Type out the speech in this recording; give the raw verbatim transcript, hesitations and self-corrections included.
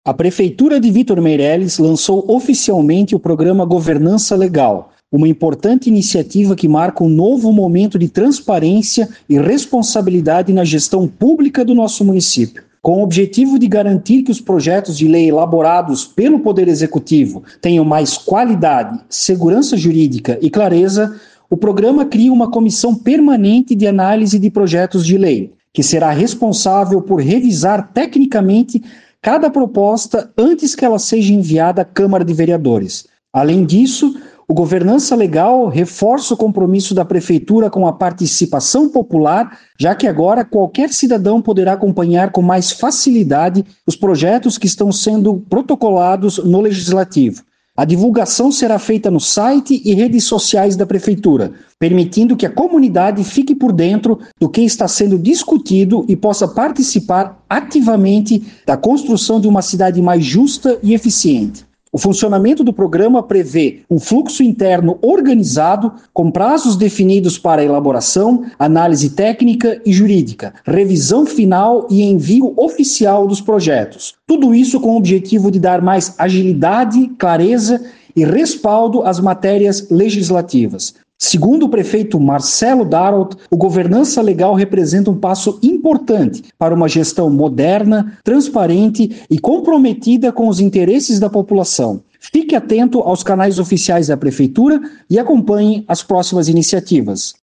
A Prefeitura de Vítor Meireles lançou oficialmente o programa Governança Legal, uma importante iniciativa que marca um novo momento de transparência e responsabilidade na gestão pública do nosso município. Com o objetivo de garantir que os projetos de lei elaborados pelo Poder Executivo tenham mais qualidade, segurança jurídica e clareza, o programa cria uma comissão permanente de análise de projetos de lei, que será responsável por revisar tecnicamente cada proposta antes que ela seja enviada à Câmara de Vereadores. Além disso, o Governança Legal reforça o compromisso da Prefeitura com a participação popular, já que agora qualquer cidadão poderá acompanhar com mais facilidade os projetos que estão sendo protocolados no Legislativo. A divulgação será feita no site e redes sociais da Prefeitura, permitindo que a comunidade fique por dentro do que está sendo discutido e possa participar ativamente da construção de uma cidade mais justa e eficiente. O funcionamento do programa prevê um fluxo interno organizado, com prazos definidos para elaboração, análise técnica e jurídica, revisão final e envio oficial dos projetos. Tudo isso com o objetivo de dar mais agilidade, clareza e respaldo às matérias legislativas. Segundo o prefeito Marcelo Darrout, o Governança Legal representa um passo importante para uma gestão moderna, transparente e comprometida com os interesses da população. Fique atento aos canais oficiais da Prefeitura e acompanhe as próximas iniciativas.